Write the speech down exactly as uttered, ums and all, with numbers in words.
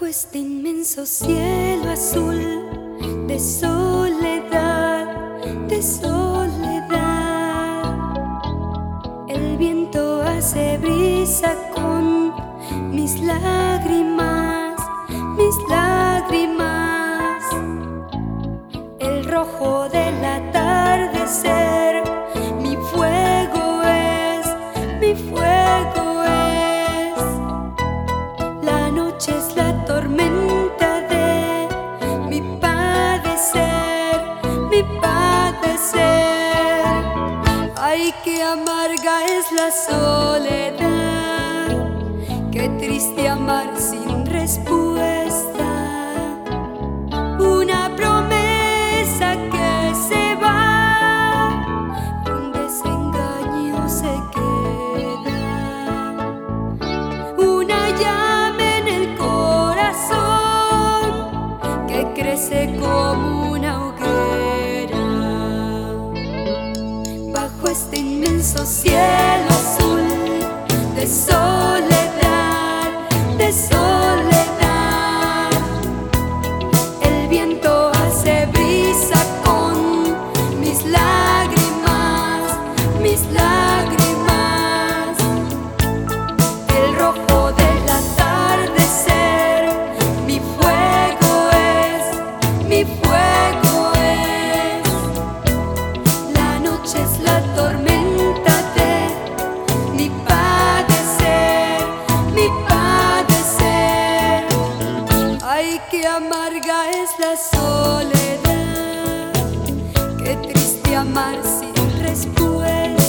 Este inmenso cielo azul de soledad, de soledad, el viento hace brisa con mis lágrimas, mis lágrimas, el rojo del atardecer, mi fuego es, mi fuego es, la noche es la tormenta de mi padecer, mi padecer. Ay, qué amarga es la soledad, qué triste amar sin respuesta, una promesa que se va, un desengaño se queda, una llama crece como una hoguera. Bajo este inmenso cielo azul de soledad, de soledad, el viento hace brisa con mis lágrimas, mis lágrimas, el rojo del atardecer, mi fuego es, mi fuego es, la noche es la tormenta de mi padecer, mi padecer. Ay, qué amarga es la soledad, qué triste amar sin respuesta.